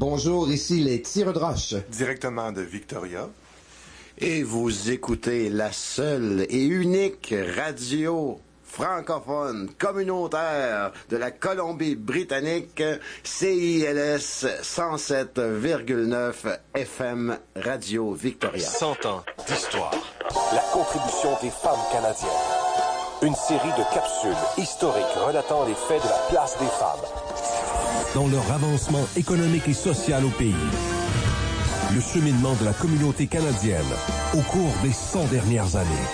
Bonjour, ici les tireurs de roche. Directement de Victoria. Et vous écoutez la seule et unique radio francophone communautaire de la Colombie-Britannique, CILS 107,9 FM Radio Victoria. 100 ans d'histoire. La contribution des femmes canadiennes. Une série de capsules historiques relatant les faits de la place des femmes. Dans leur avancement économique et social au pays. Le cheminement de la communauté canadienne au cours des 100 dernières années.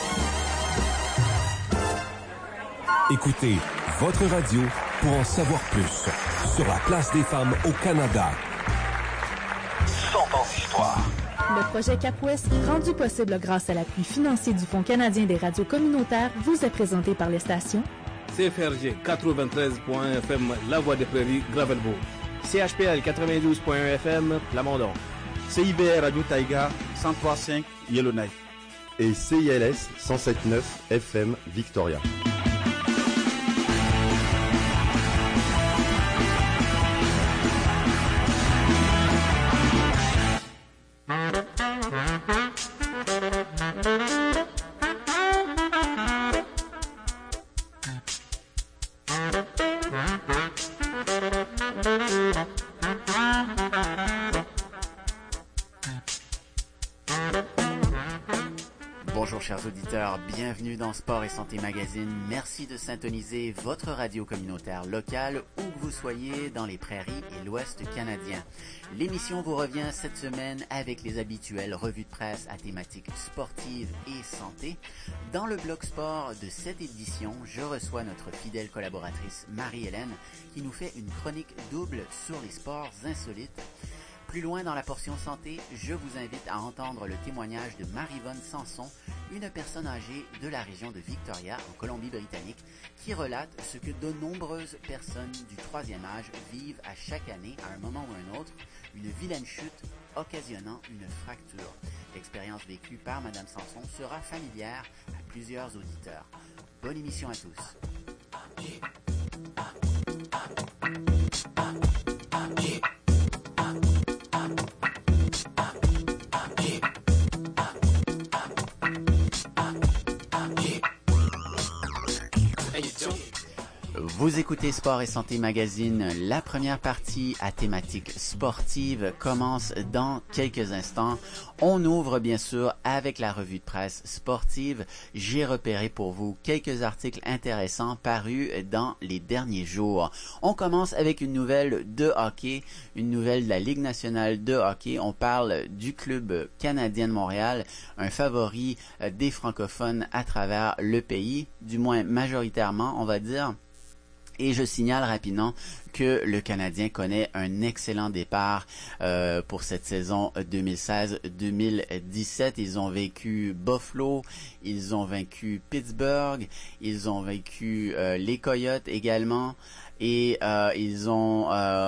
Écoutez votre radio pour en savoir plus sur la place des femmes au Canada. 100 ans d'histoire. Le projet Cap-Ouest, rendu possible grâce à l'appui financier du Fonds canadien des radios communautaires, vous est présenté par les stations CFRG 93.1 FM La Voix des Prairies, Gravelbourg. CHPL 92.1 FM, Plamondon. CIBR Radio Taïga 103.5 Yellowknife. Et CILS 107.9 FM Victoria. Chers auditeurs, bienvenue dans Sport et Santé Magazine. Merci de syntoniser votre radio communautaire locale où que vous soyez dans les prairies et l'ouest canadien. L'émission vous revient cette semaine avec les habituelles revues de presse à thématique sportive et santé. Dans le bloc sport de cette édition, je reçois notre fidèle collaboratrice Marie-Hélène qui nous fait une chronique double sur les sports insolites. Plus loin dans la portion santé, je vous invite à entendre le témoignage de Marie-Vonne Sanson, une personne âgée de la région de Victoria, en Colombie-Britannique, qui relate ce que de nombreuses personnes du troisième âge vivent à chaque année, à un moment ou un autre, une vilaine chute occasionnant une fracture. L'expérience vécue par Madame Sanson sera familière à plusieurs auditeurs. Bonne émission à tous. Vous écoutez Sport et Santé Magazine. La première partie à thématique sportive commence dans quelques instants. On ouvre bien sûr avec la revue de presse sportive. J'ai repéré pour vous quelques articles intéressants parus dans les derniers jours. On commence avec une nouvelle de hockey, une nouvelle de la Ligue nationale de hockey. On parle du club canadien de Montréal, un favori des francophones à travers le pays, du moins majoritairement on va dire. Et je signale rapidement que le Canadien connaît un excellent départ pour cette saison 2016-2017. Ils ont vaincu Buffalo, ils ont vaincu Pittsburgh, ils ont vaincu les Coyotes également. Et ils ont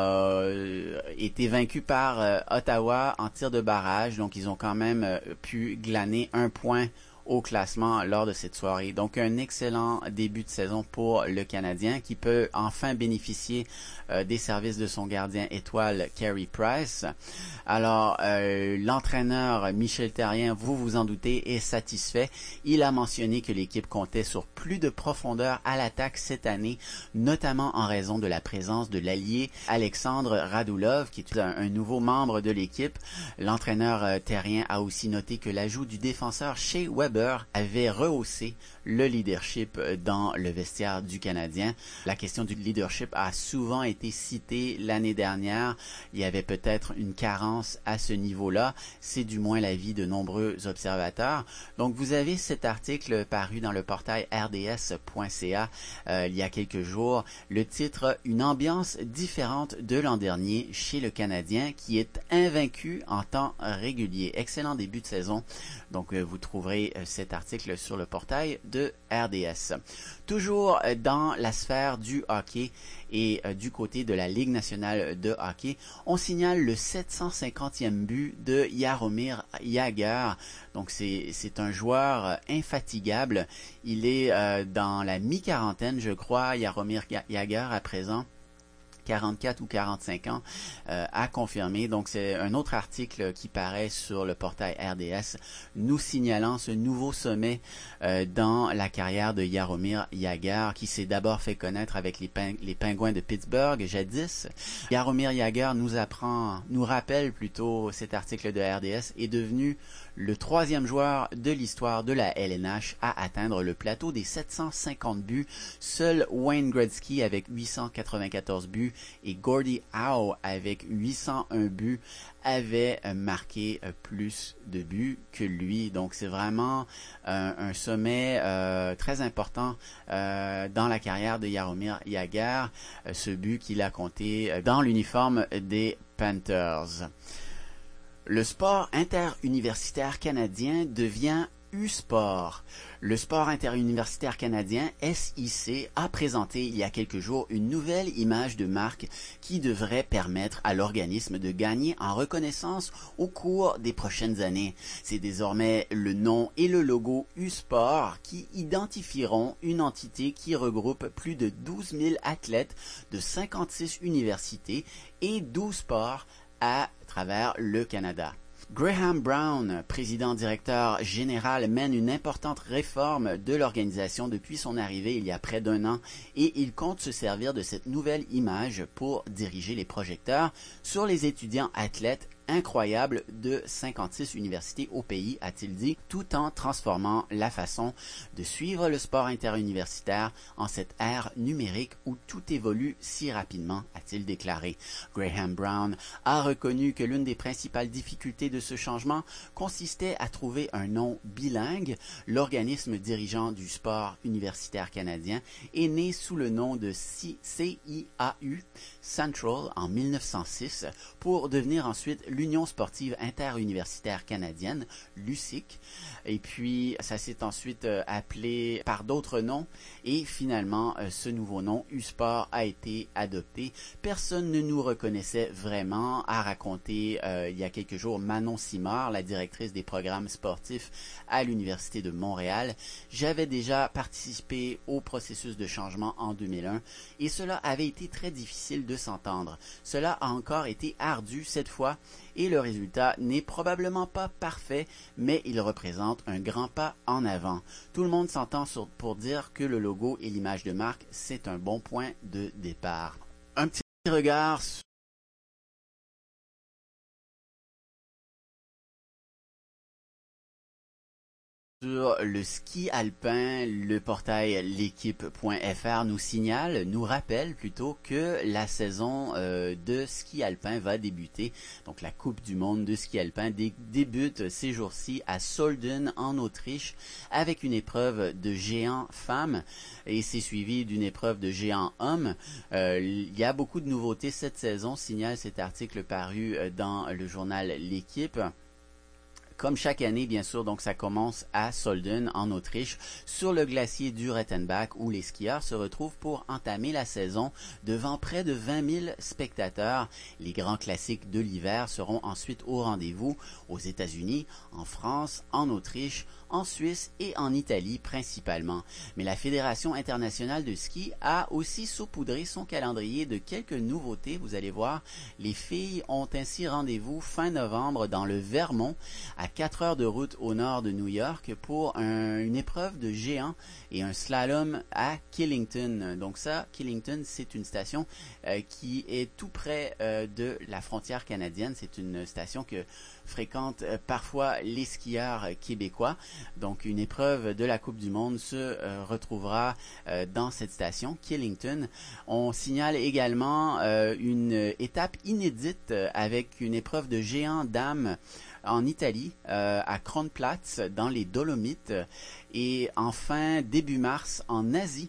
été vaincus par Ottawa en tir de barrage. Donc ils ont quand même pu glaner un point au classement lors de cette soirée. Donc un excellent début de saison pour le Canadien qui peut enfin bénéficier des services de son gardien étoile Carey Price. Alors l'entraîneur Michel Therrien, vous vous en doutez, est satisfait. Il a mentionné que l'équipe comptait sur plus de profondeur à l'attaque cette année, notamment en raison de la présence de l'allié Alexandre Radulov qui est un nouveau membre de l'équipe. L'entraîneur Therrien a aussi noté que l'ajout du défenseur Shea Weber avait rehaussé le leadership dans le vestiaire du Canadien. La question du leadership a souvent été citée l'année dernière. Il y avait peut-être une carence à ce niveau-là. C'est du moins l'avis de nombreux observateurs. Donc vous avez cet article paru dans le portail rds.ca il y a quelques jours. Le titre « Une ambiance différente de l'an dernier chez le Canadien qui est invaincu en temps régulier ». Excellent début de saison. Donc vous trouverez cet article sur le portail de RDS. Toujours dans la sphère du hockey et du côté de la Ligue nationale de hockey, on signale le 750e but de Jaromir Jagr. Donc c'est un joueur infatigable. Il est dans la mi-quarantaine, je crois, Jaromir Jagr à présent. 44 ou 45 ans à confirmer. Donc, c'est un autre article qui paraît sur le portail RDS nous signalant ce nouveau sommet dans la carrière de Jaromir Jagr, qui s'est d'abord fait connaître avec les Pingouins de Pittsburgh jadis. Jaromir Jagr nous rappelle plutôt, cet article de RDS, est devenu le 3e joueur de l'histoire de la LNH à atteindre le plateau des 750 buts. Seul Wayne Gretzky avec 894 buts et Gordie Howe avec 801 buts avait marqué plus de buts que lui. Donc c'est vraiment un sommet très important dans la carrière de Jaromir Jagr, ce but qu'il a compté dans l'uniforme des Panthers. Le sport interuniversitaire canadien devient U-Sport. Le sport interuniversitaire canadien, SIC, a présenté il y a quelques jours une nouvelle image de marque qui devrait permettre à l'organisme de gagner en reconnaissance au cours des prochaines années. C'est désormais le nom et le logo U-Sport qui identifieront une entité qui regroupe plus de 12 000 athlètes de 56 universités et 12 sports à travers le Canada. Graham Brown, président-directeur général, mène une importante réforme de l'organisation depuis son arrivée il y a près d'1 an et il compte se servir de cette nouvelle image pour diriger les projecteurs sur les étudiants athlètes incroyables de 56 universités au pays, a-t-il dit, tout en transformant la façon de suivre le sport interuniversitaire en cette ère numérique où tout évolue si rapidement, a-t-il déclaré. Graham Brown a reconnu que l'une des principales difficultés de ce changement consistait à trouver un nom bilingue. L'organisme dirigeant du sport universitaire canadien est né sous le nom de CIAU, Central, en 1906, pour devenir ensuite l'Union sportive interuniversitaire canadienne, l'USIC, et puis ça s'est ensuite appelé par d'autres noms, et finalement ce nouveau nom, U-Sport, a été adopté. Personne ne nous reconnaissait vraiment, a raconté il y a quelques jours Manon Simard, la directrice des programmes sportifs à l'Université de Montréal. J'avais déjà participé au processus de changement en 2001, et cela avait été très difficile de s'entendre. Cela a encore été ardu cette fois, et le résultat n'est probablement pas parfait, mais il représente un grand pas en avant. Tout le monde s'entend pour dire que le logo et l'image de marque, c'est un bon point de départ. Un petit regard sur le ski alpin, le portail l'équipe.fr nous rappelle plutôt que la saison de ski alpin va débuter. Donc la Coupe du monde de ski alpin débute ces jours-ci à Solden en Autriche avec une épreuve de géant femmes et c'est suivi d'une épreuve de géant hommes. Il y a beaucoup de nouveautés cette saison, signale cet article paru dans le journal L'Équipe. Comme chaque année, bien sûr, donc ça commence à Solden, en Autriche, sur le glacier du Rettenbach, où les skieurs se retrouvent pour entamer la saison devant près de 20 000 spectateurs. Les grands classiques de l'hiver seront ensuite au rendez-vous aux États-Unis, en France, en Autriche, en Suisse et en Italie principalement. Mais la Fédération internationale de ski a aussi saupoudré son calendrier de quelques nouveautés. Vous allez voir, les filles ont ainsi rendez-vous fin novembre dans le Vermont, à 4 heures de route au nord de New York, pour une épreuve de géant et un slalom à Killington. Donc ça, Killington, c'est une station qui est tout près de la frontière canadienne. C'est une station que fréquentent parfois les skieurs québécois. Donc une épreuve de la Coupe du monde se retrouvera dans cette station, Killington. On signale également une étape inédite avec une épreuve de géant dames en Italie, à Kronplatz, dans les Dolomites. Et enfin, début mars, en Asie,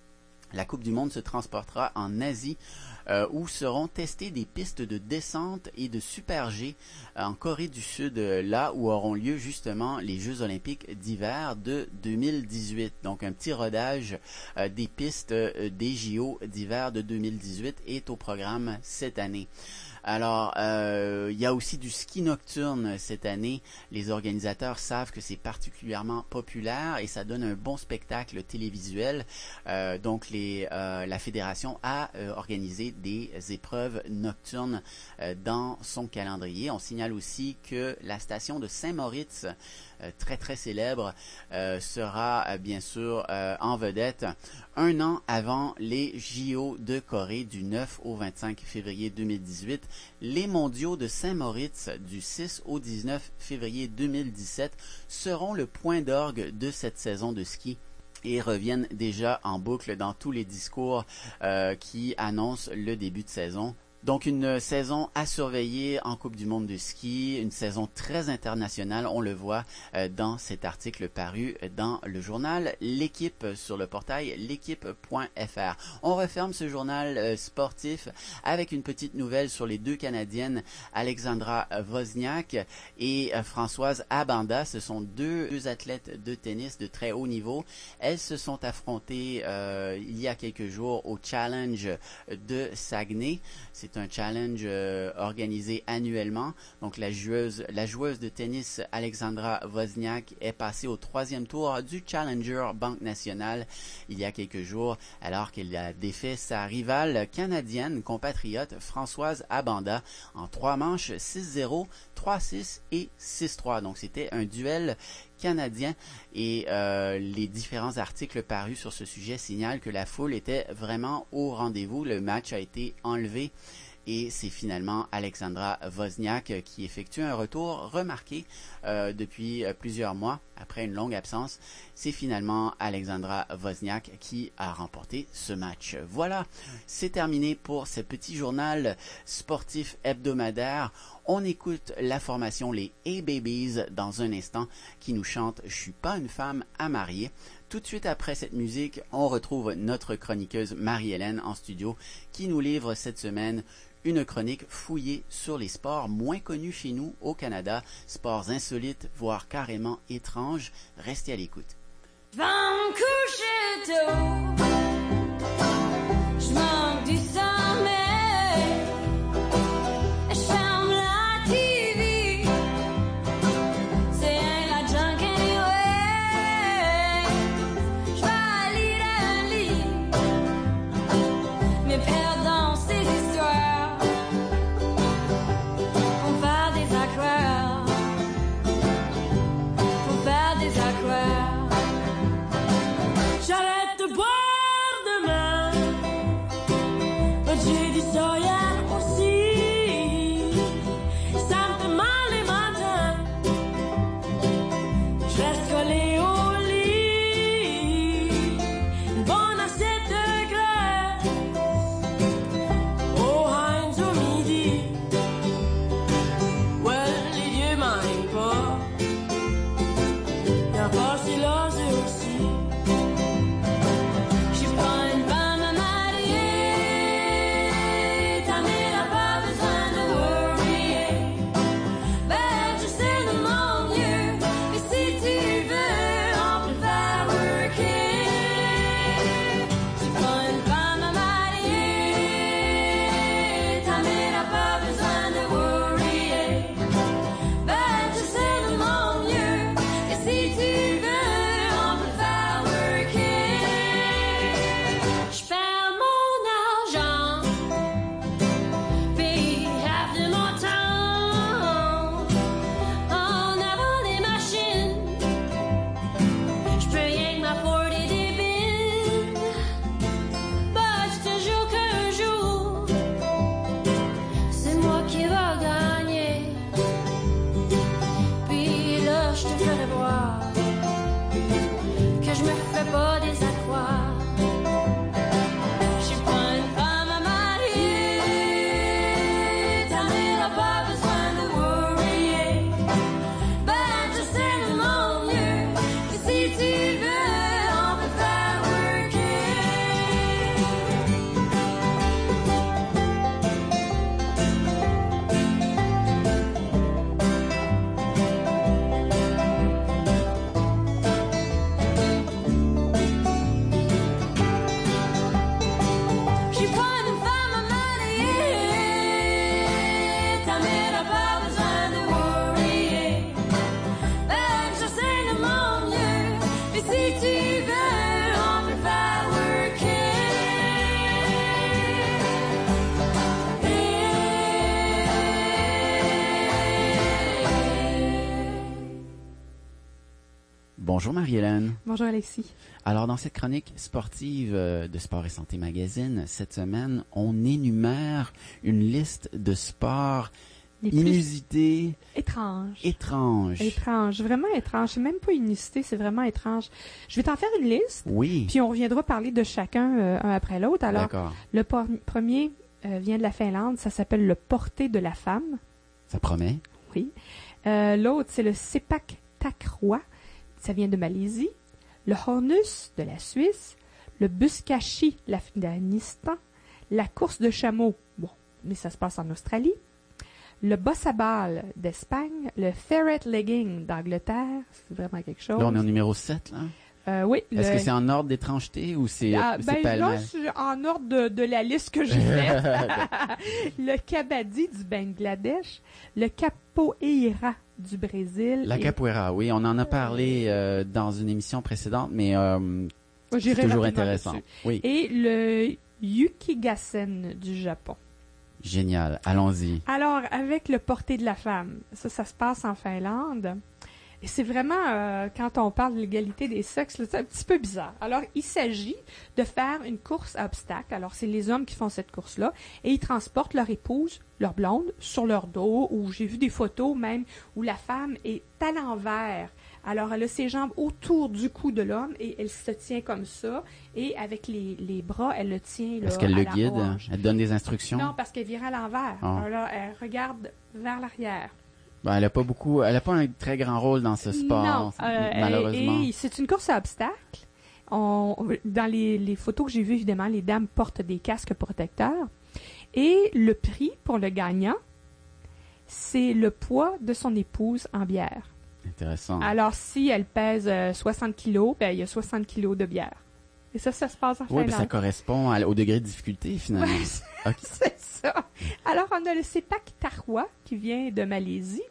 la Coupe du monde se transportera en Asie, où seront testées des pistes de descente et de super G en Corée du Sud, là où auront lieu justement les Jeux olympiques d'hiver de 2018. Donc un petit rodage des pistes des JO d'hiver de 2018 est au programme cette année. Alors, il y a aussi du ski nocturne cette année. Les organisateurs savent que c'est particulièrement populaire et ça donne un bon spectacle télévisuel. Donc, la fédération a organisé des épreuves nocturnes dans son calendrier. On signale aussi que la station de Saint-Moritz, très très célèbre, sera bien sûr en vedette un an avant les JO de Corée du 9 au 25 février 2018, les mondiaux de Saint-Moritz du 6 au 19 février 2017 seront le point d'orgue de cette saison de ski et reviennent déjà en boucle dans tous les discours qui annoncent le début de saison. Donc une saison à surveiller en Coupe du monde de ski, une saison très internationale, on le voit dans cet article paru dans le journal L'équipe sur le portail l'équipe.fr. On referme ce journal sportif avec une petite nouvelle sur les deux Canadiennes, Alexandra Wozniak et Françoise Abanda. Ce sont deux athlètes de tennis de très haut niveau. Elles se sont affrontées il y a quelques jours au Challenge de Saguenay. C'est un challenge organisé annuellement. Donc la joueuse de tennis Alexandra Wozniak est passée au 3e tour du Challenger Banque Nationale il y a quelques jours, alors qu'elle a défait sa rivale canadienne compatriote Françoise Abanda en 3 manches 6-0, 3-6 et 6-3. Donc c'était un duel canadien et les différents articles parus sur ce sujet signalent que la foule était vraiment au rendez-vous. Le match a été enlevé et c'est finalement Alexandra Wozniak qui effectue un retour remarqué depuis plusieurs mois après une longue absence. C'est finalement Alexandra Wozniak qui a remporté ce match. Voilà, c'est terminé pour ce petit journal sportif hebdomadaire. On écoute la formation les A-Babies dans un instant qui nous chante « Je suis pas une femme à marier ». Tout de suite après cette musique, on retrouve notre chroniqueuse Marie-Hélène en studio qui nous livre cette semaine une chronique fouillée sur les sports moins connus chez nous au Canada, sports insolites, voire carrément étranges. Restez à l'écoute. Va me coucher tôt, je manque du sommeil, je ferme la TV, c'est la junk anyway, je vais lire un livre, mais perdre dans ces histoires, pour faire des aquarelles, pour faire des aquarelles. J'arrête de boire Bonjour Marie-Hélène. Bonjour Alexis. Alors dans cette chronique sportive de Sport et Santé Magazine, cette semaine, on énumère une liste de sports inusités. Étrange, vraiment étrange. C'est même pas inusité, c'est vraiment étrange. Je vais t'en faire une liste. Oui. Puis on reviendra parler de chacun un après l'autre. Alors, d'accord. Le premier vient de la Finlande, ça s'appelle le porté de la femme. Ça promet. Oui. L'autre, c'est le sepak takraw. Ça vient de Malaisie. Le hornus de la Suisse. Le buskashi, l'Afghanistan. La course de chameau. Bon, mais ça se passe en Australie. Le boss à balle d'Espagne. Le ferret legging d'Angleterre. C'est vraiment quelque chose. Là, on est au numéro 7, là. Oui. Est-ce que c'est en ordre d'étrangeté ou c'est pêle-mêle? Là, c'est en ordre de la liste que j'ai faite. Le kabaddi du Bangladesh. Le capoeira du Brésil. La capoeira, oui. On en a parlé dans une émission précédente, mais c'est toujours intéressant. Oui. Et le yukigassen du Japon. Génial. Allons-y. Alors, avec le porté de la femme, ça se passe en Finlande. Et c'est vraiment, quand on parle de l'égalité des sexes, là, c'est un petit peu bizarre. Alors, il s'agit de faire une course à obstacles. Alors, c'est les hommes qui font cette course-là. Et ils transportent leur épouse, leur blonde, sur leur dos. Ou j'ai vu des photos même où la femme est à l'envers. Alors, elle a ses jambes autour du cou de l'homme et elle se tient comme ça. Et avec les bras, elle le tient là. Est-ce qu'elle à le la guide? hanche. Elle donne des instructions? Non, parce qu'elle vire à l'envers. Ah. Alors là, elle regarde vers l'arrière. Ben, elle a pas un très grand rôle dans ce sport, non, malheureusement. Et c'est une course à obstacles. Dans les photos que j'ai vues, évidemment, les dames portent des casques protecteurs. Et le prix pour le gagnant, c'est le poids de son épouse en bière. Intéressant. Alors, si elle pèse 60 kilos, ben, il y a 60 kilos de bière. Et ça se passe en Finlande. Oui, ça correspond au degré de difficulté, finalement. Ouais, c'est ça. Alors, on a le sepak takraw qui vient de Malaisie.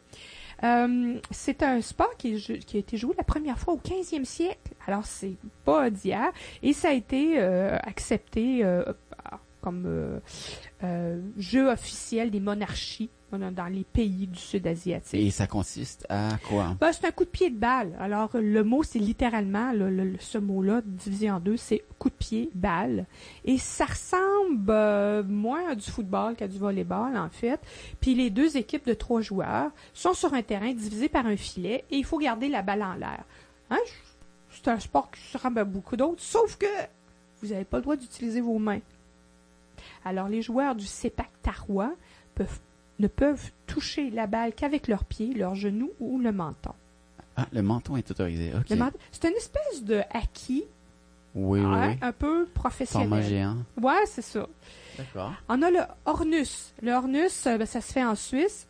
C'est un sport qui a été joué la première fois au 15e siècle. Alors, c'est pas d'hier. Et ça a été accepté comme jeu officiel des monarchies dans les pays du sud asiatique. Et ça consiste à quoi? Ben, c'est un coup de pied de balle. Alors, le mot, c'est littéralement, ce mot-là, divisé en deux, c'est coup de pied, balle. Et ça ressemble moins à du football qu'à du volleyball, en fait. Puis les deux équipes de 3 joueurs sont sur un terrain divisé par un filet et il faut garder la balle en l'air. Hein? C'est un sport qui se ressemble à beaucoup d'autres, sauf que vous n'avez pas le droit d'utiliser vos mains. Alors, les joueurs du sepak takraw ne peuvent toucher la balle qu'avec leurs pieds, leurs genoux ou le menton. Ah, le menton est autorisé, ok. C'est une espèce de haki. Oui, oui. Un peu professionnel. Format géant. Ouais, c'est ça. D'accord. On a le hornus. Le hornus, ça se fait en Suisse.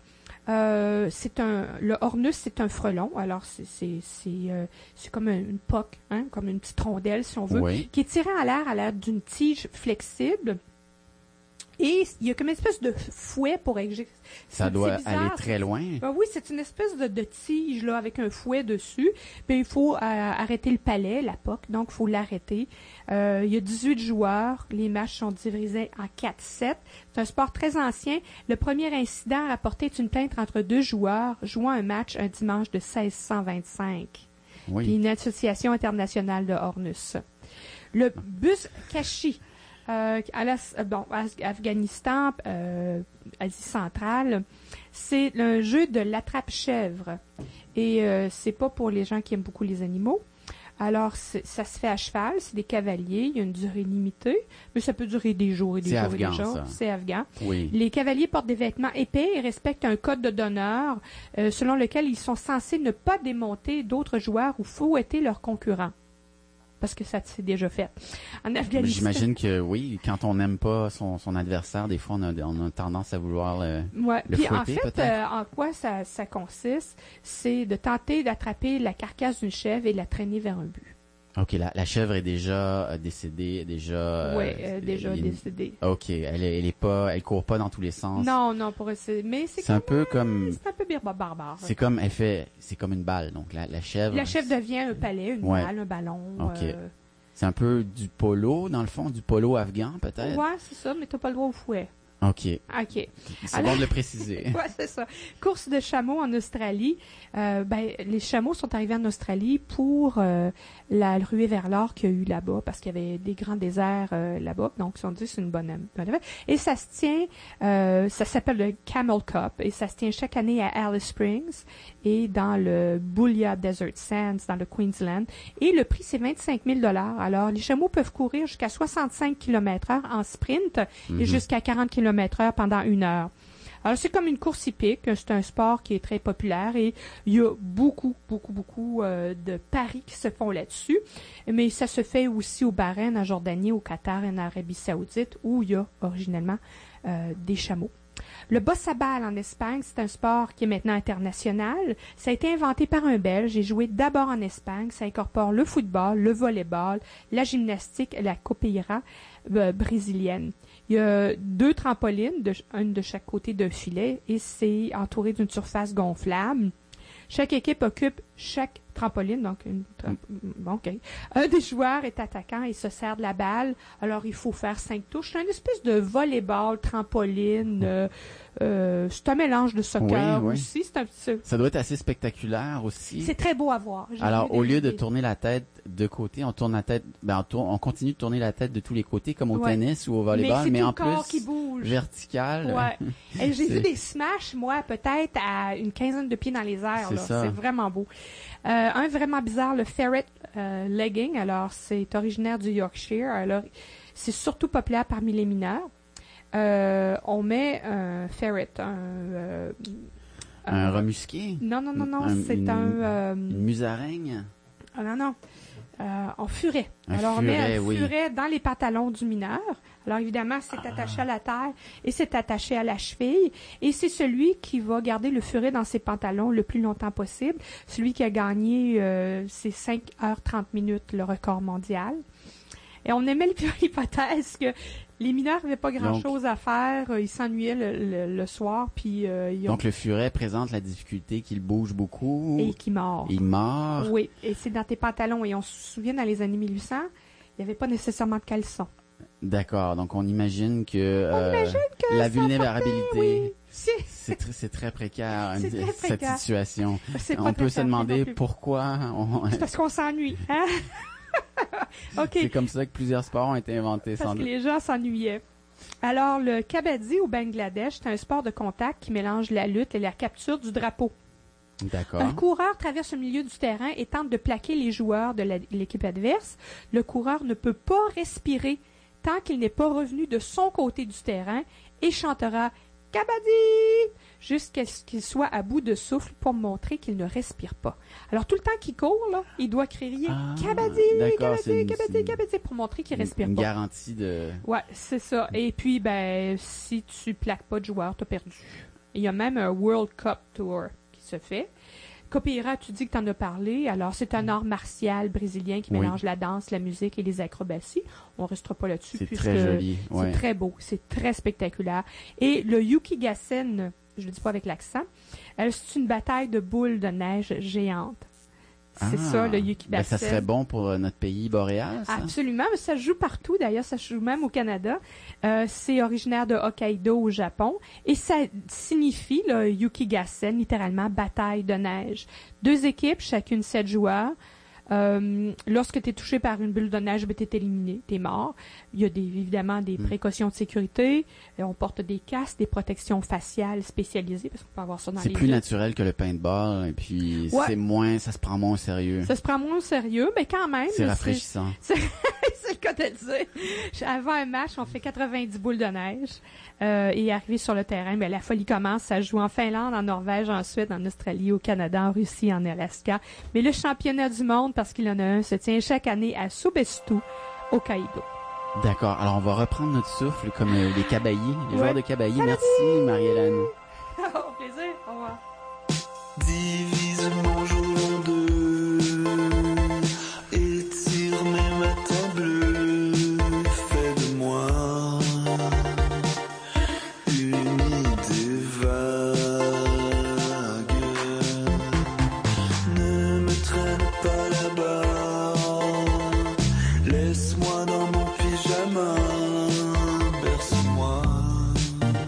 Le hornus, c'est un frelon. Alors, c'est comme une poque, hein, comme une petite rondelle, si on veut, qui est tirée à l'air d'une tige flexible. Et il y a comme une espèce de fouet pour exécuter. Ça doit aller très loin. Oui, c'est une espèce de tige là, avec un fouet dessus. Puis il faut arrêter le palais, la poque, donc il faut l'arrêter. Il y a 18 joueurs. Les matchs sont divisés en 4 sets. C'est un sport très ancien. Le premier incident rapporté est une plainte entre 2 joueurs jouant un match un dimanche de 1625. Oui. Puis une association internationale de Hornus. Le buskashi. Afghanistan, Asie centrale, c'est un jeu de l'attrape-chèvre. Et c'est pas pour les gens qui aiment beaucoup les animaux. Alors, ça se fait à cheval, c'est des cavaliers, il y a une durée limitée, mais ça peut durer des jours et des jours et des jours. C'est afghan. Oui. Les cavaliers portent des vêtements épais et respectent un code d'honneur selon lequel ils sont censés ne pas démonter d'autres joueurs ou fouetter leurs concurrents. Parce que ça s'est déjà fait. En Afghanistan. J'imagine que oui, quand on n'aime pas son adversaire, des fois on a tendance à vouloir le Puis fouetter, en fait, peut-être. en quoi ça consiste, c'est de tenter d'attraper la carcasse d'une chèvre et de la traîner vers un but. OK, la chèvre est déjà décédée, déjà... Oui, déjà décédée. OK, elle court pas dans tous les sens. Non, pour essayer. Mais c'est un peu comme... C'est un peu barbare. C'est comme une balle, donc la chèvre... La chèvre devient un palais, une balle, un ballon. OK. C'est un peu du polo, dans le fond, du polo afghan, peut-être? Ouais, c'est ça, mais t'as pas le droit au fouet. OK. OK. C'est bon de le préciser. Oui, c'est ça. Course de chameaux en Australie. Les chameaux sont arrivés en Australie pour la ruée vers l'or qu'il y a eu là-bas, parce qu'il y avait des grands déserts là-bas. Donc, ils ont dit c'est une bonne affaire. Et ça se tient, ça s'appelle le Camel Cup, et ça se tient chaque année à Alice Springs et dans le Boulia Desert Sands, dans le Queensland. Et le prix, c'est 25 000 $. Alors, les chameaux peuvent courir jusqu'à 65 km/h en sprint et jusqu'à 40 km/h pendant 1 heure. Alors, c'est comme une course hippique. C'est un sport qui est très populaire et il y a beaucoup de paris qui se font là-dessus. Mais ça se fait aussi au Bahreïn, en Jordanie, au Qatar et en Arabie Saoudite, où il y a originellement des chameaux. Le bosse à balle en Espagne, c'est un sport qui est maintenant international. Ça a été inventé par un Belge et joué d'abord en Espagne. Ça incorpore le football, le volleyball, la gymnastique et la capoeira brésilienne. Il y a 2 trampolines, une de chaque côté d'un filet, et c'est entouré d'une surface gonflable. Chaque équipe occupe chaque trampoline, donc un des joueurs est attaquant et se sert de la balle. Alors, il faut faire 5 touches. C'est une espèce de volleyball, trampoline. C'est un mélange de soccer aussi. Ça doit être assez spectaculaire aussi. C'est très beau à voir. Alors, au lieu de tourner la tête de côté, on tourne la tête, on continue de tourner la tête de tous les côtés, comme au tennis ou au volleyball, mais en plus qui bouge. Vertical. Ouais. Et j'ai vu des smashs, moi, peut-être à une quinzaine de pieds dans les airs. C'est vraiment beau. Un vraiment bizarre, le ferret legging. Alors, c'est originaire du Yorkshire. Alors, c'est surtout populaire parmi les mineurs. On met un ferret, un remusqué? Non, c'est un... Une musaraigne? Non. En furet. Alors, on met un furet dans les pantalons du mineur. Alors, évidemment, c'est attaché à la terre et c'est attaché à la cheville. Et c'est celui qui va garder le furet dans ses pantalons le plus longtemps possible. Celui qui a gagné, c'est 5h30 le record mondial. Et on aimait l'hypothèse que les mineurs n'avaient pas grand-chose à faire. Ils s'ennuyaient le soir. Puis, donc, le furet présente la difficulté qu'il bouge beaucoup. Et qu'il mord. Il mord. Oui, et c'est dans tes pantalons. Et on se souvient, dans les années 1800, il n'y avait pas nécessairement de caleçon. D'accord. Donc, on imagine que la vulnérabilité, c'est très précaire, cette situation. On peut se demander pourquoi. C'est parce qu'on s'ennuie. Hein? Okay. C'est comme ça que plusieurs sports ont été inventés. Parce que les gens s'ennuyaient. Alors, le kabaddi au Bangladesh, c'est un sport de contact qui mélange la lutte et la capture du drapeau. D'accord. Un coureur traverse le milieu du terrain et tente de plaquer les joueurs de l'équipe adverse. Le coureur ne peut pas respirer tant qu'il n'est pas revenu de son côté du terrain et chantera « Kabaddi » jusqu'à ce qu'il soit à bout de souffle pour montrer qu'il ne respire pas. Alors, tout le temps qu'il court, là, il doit crier « Kabaddi, Kabaddi, Kabaddi, Kabaddi » pour montrer qu'il respire pas. Une garantie de... Ouais, c'est ça. Et puis, si tu plaques pas de joueur, t'as perdu. Il y a même un World Cup Tour qui se fait. Capoeira, tu dis que tu en as parlé. Alors, c'est un art martial brésilien qui mélange la danse, la musique et les acrobaties. On ne restera pas là-dessus. C'est très joli. C'est très beau. C'est très spectaculaire. Et le Yukigassen, je le dis pas avec l'accent, c'est une bataille de boules de neige géantes. C'est ça, le Yukigassen. Ça serait bon pour notre pays boréal, ça? Absolument. Mais ça se joue partout. D'ailleurs, ça se joue même au Canada. C'est originaire de Hokkaido au Japon. Et ça signifie, le Yukigassen, littéralement, bataille de neige. 2 équipes, chacune 7 joueurs. Lorsque tu es touché par une bulle de neige, tu es éliminé, tu es mort. Il y a évidemment des précautions de sécurité. On porte des casques, des protections faciales spécialisées, parce qu'on peut avoir ça dans les C'est plus naturel que le paintball, et puis ça se prend moins au sérieux. Ça se prend moins au sérieux, mais quand même. C'est rafraîchissant. C'est le cas de le dire. Avant un match, on fait 90 boules de neige. Et arrivé sur le terrain, la folie commence. Ça joue en Finlande, en Norvège, en Suède, en Australie, au Canada, en Russie, en Alaska. Mais le championnat du monde, parce qu'il y en a un, se tient chaque année à Subestu, au Hokkaido. D'accord. Alors, on va reprendre notre souffle comme les cabaillis, les joueurs de cabaillis. Merci, Marie-Hélène. Au plaisir. Au revoir. Divise mon jour en 2, étire mes matins bleus, fais de moi une idée vague. Ne me traîne pas là-bas, laisse-moi dans mon pyjama, berce-moi.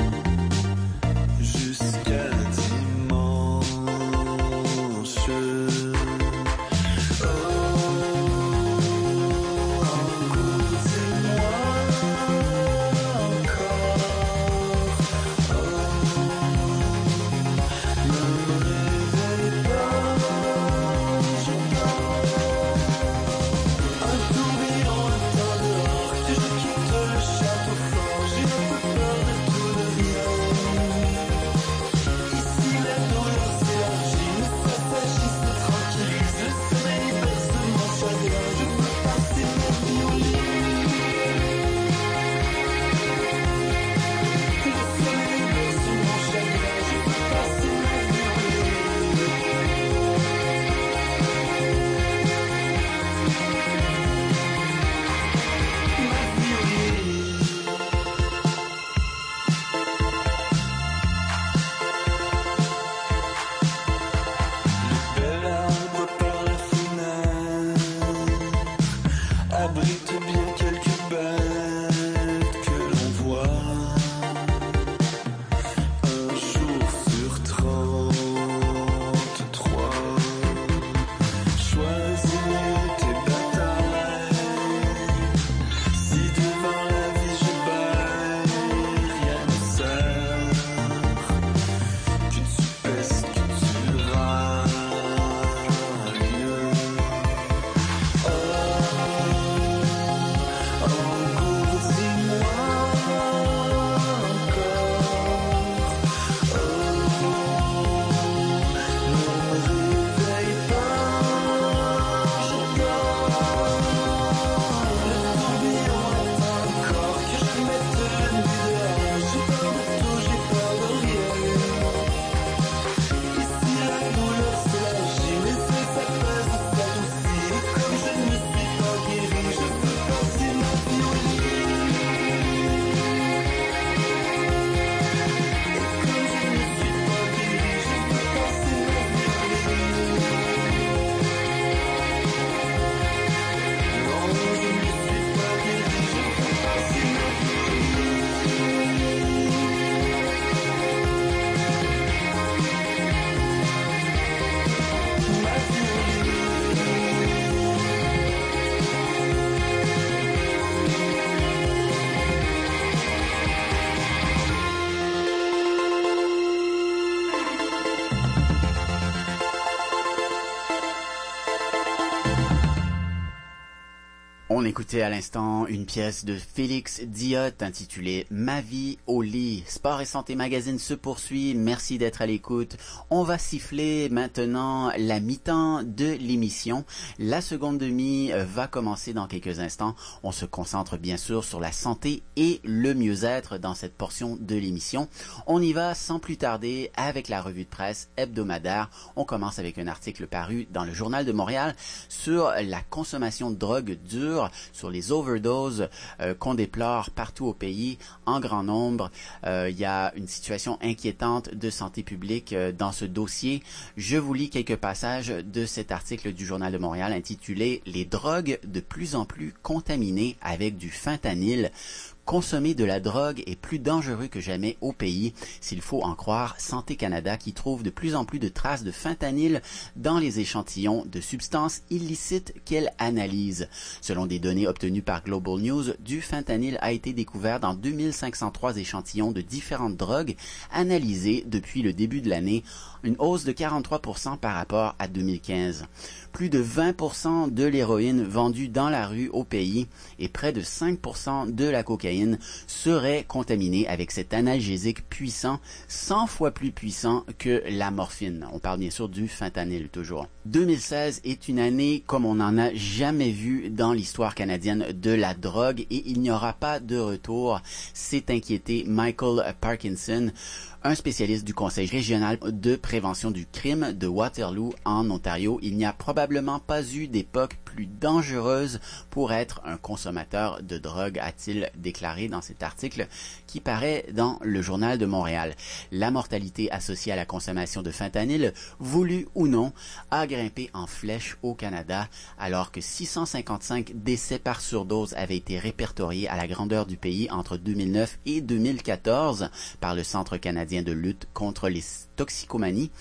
écouté à l'instant une pièce de Félix Diot intitulée Ma vie au lit. Sport et Santé Magazine se poursuit. Merci d'être à l'écoute. On va siffler maintenant la mi-temps de l'émission. La seconde demi va commencer dans quelques instants. On se concentre bien sûr sur la santé et le mieux-être dans cette portion de l'émission. On y va sans plus tarder avec la revue de presse hebdomadaire. On commence avec un article paru dans le Journal de Montréal sur la consommation de drogue dure, sur les overdoses qu'on déplore partout au pays en grand nombre. Il y a une situation inquiétante de santé publique dans ce dossier. Je vous lis quelques passages de cet article du Journal de Montréal intitulé « Les drogues de plus en plus contaminées avec du fentanyl ». Consommer de la drogue est plus dangereux que jamais au pays, s'il faut en croire Santé Canada qui trouve de plus en plus de traces de fentanyl dans les échantillons de substances illicites qu'elle analyse. Selon des données obtenues par Global News, du fentanyl a été découvert dans 2503 échantillons de différentes drogues analysées depuis le début de l'année, une hausse de 43% par rapport à 2015. Plus de 20% de l'héroïne vendue dans la rue au pays et près de 5% de la cocaïne seraient contaminés avec cet analgésique puissant, 100 fois plus puissant que la morphine. On parle bien sûr du fentanyl toujours. 2016 est une année comme on n'en a jamais vu dans l'histoire canadienne de la drogue et il n'y aura pas de retour, s'est inquiété Michael Parkinson, un spécialiste du Conseil régional de prévention du crime de Waterloo en Ontario. Il n'y a probablement pas eu d'époque plus dangereuse pour être un consommateur de drogue, a-t-il déclaré dans cet article qui paraît dans le Journal de Montréal. La mortalité associée à la consommation de fentanyl, voulue ou non, a grimpé en flèche au Canada, alors que 655 décès par surdose avaient été répertoriés à la grandeur du pays entre 2009 et 2014 par le Centre canadien de lutte contre les toxicomanies.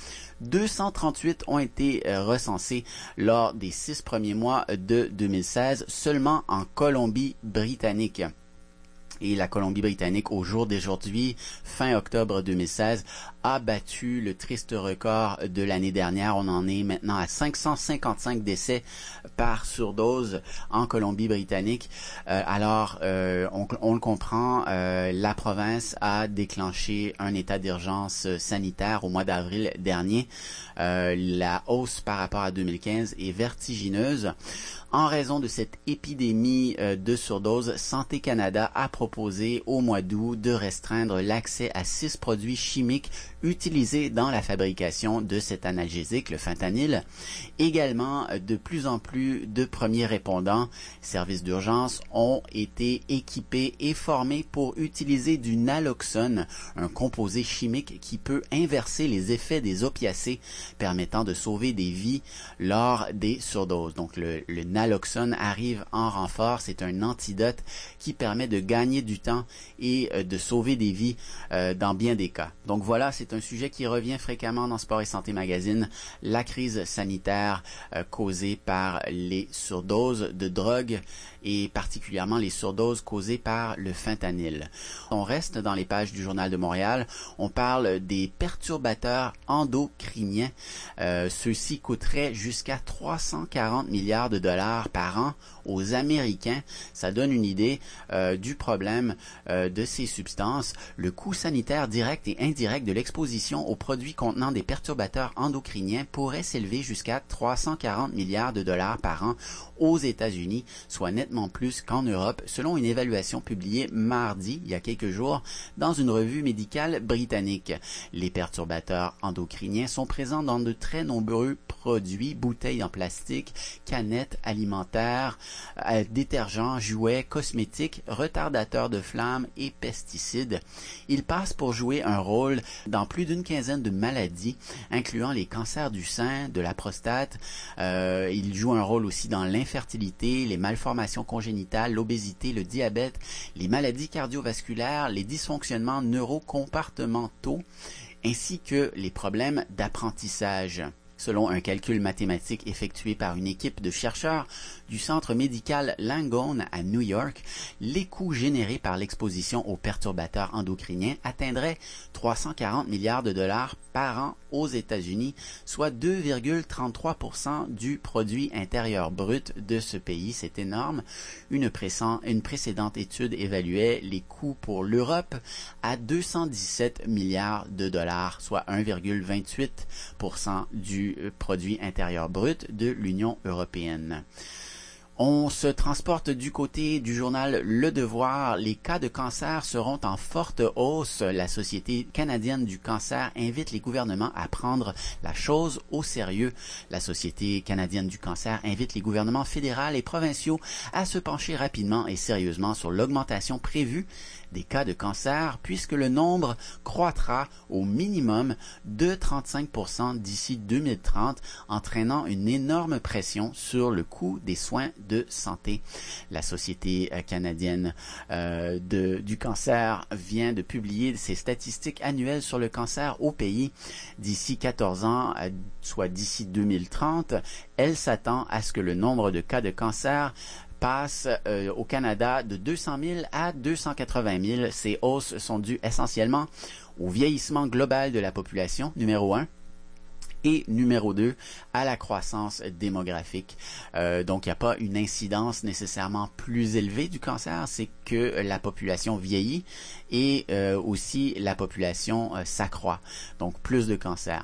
238 ont été recensés lors des 6 premiers mois de 2016, seulement en Colombie-Britannique. Et la Colombie-Britannique, au jour d'aujourd'hui, fin octobre 2016, a battu le triste record de l'année dernière. On en est maintenant à 555 décès par surdose en Colombie-Britannique. On le comprend, la province a déclenché un état d'urgence sanitaire au mois d'avril dernier. La hausse par rapport à 2015 est vertigineuse. En raison de cette épidémie de surdose, Santé Canada a proposé au mois d'août de restreindre l'accès à 6 produits chimiques utilisés dans la fabrication de cet analgésique, le fentanyl. Également, de plus en plus de premiers répondants, services d'urgence, ont été équipés et formés pour utiliser du naloxone, un composé chimique qui peut inverser les effets des opiacés, permettant de sauver des vies lors des surdoses. Donc le naloxone arrive en renfort, c'est un antidote qui permet de gagner du temps et de sauver des vies dans bien des cas. Donc voilà, c'est un sujet qui revient fréquemment dans Sport et Santé Magazine, la crise sanitaire causée par les surdoses de drogue et particulièrement les surdoses causées par le fentanyl. On reste dans les pages du Journal de Montréal, on parle des perturbateurs endocriniens. Ceux-ci coûteraient jusqu'à 340 milliards de dollars par an aux Américains. Ça donne une idée du problème de ces substances. Le coût sanitaire direct et indirect de l'exposition aux produits contenant des perturbateurs endocriniens pourrait s'élever jusqu'à 340 milliards de dollars par an aux États-Unis, soit nettement plus qu'en Europe, selon une évaluation publiée mardi, il y a quelques jours, dans une revue médicale britannique. Les perturbateurs endocriniens sont présents dans de très nombreux produits, bouteilles en plastique, canettes alimentaires, détergents, jouets, cosmétiques, retardateurs de flammes et pesticides. Ils passent pour jouer un rôle dans plus d'une quinzaine de maladies, incluant les cancers du sein, de la prostate. Ils jouent un rôle aussi dans l'infertilité, les malformations congénitales, l'obésité, le diabète, les maladies cardiovasculaires, les dysfonctionnements neurocomportementaux, ainsi que les problèmes d'apprentissage. Selon un calcul mathématique effectué par une équipe de chercheurs du centre médical Langone à New York, les coûts générés par l'exposition aux perturbateurs endocriniens atteindraient 340 milliards de dollars par an aux États-Unis, soit 2,33% du produit intérieur brut de ce pays. C'est énorme. Une précédente étude évaluait les coûts pour l'Europe à 217 milliards de dollars, soit 1,28% du produit intérieur brut de l'Union européenne. On se transporte du côté du journal Le Devoir. Les cas de cancer seront en forte hausse. La Société canadienne du cancer invite les gouvernements à prendre la chose au sérieux. La Société canadienne du cancer invite les gouvernements fédéraux et provinciaux à se pencher rapidement et sérieusement sur l'augmentation prévue des cas de cancer, puisque le nombre croîtra au minimum de 35% d'ici 2030, entraînant une énorme pression sur le coût des soins de santé. La Société canadienne du cancer vient de publier ses statistiques annuelles sur le cancer au pays. D'ici 14 ans, soit d'ici 2030, elle s'attend à ce que le nombre de cas de cancer passe au Canada de 200 000 à 280 000. Ces hausses sont dues essentiellement au vieillissement global de la population, numéro 1, et numéro 2, à la croissance démographique. Donc, il n'y a pas une incidence nécessairement plus élevée du cancer, c'est que la population vieillit et aussi la population s'accroît. Donc, plus de cancer.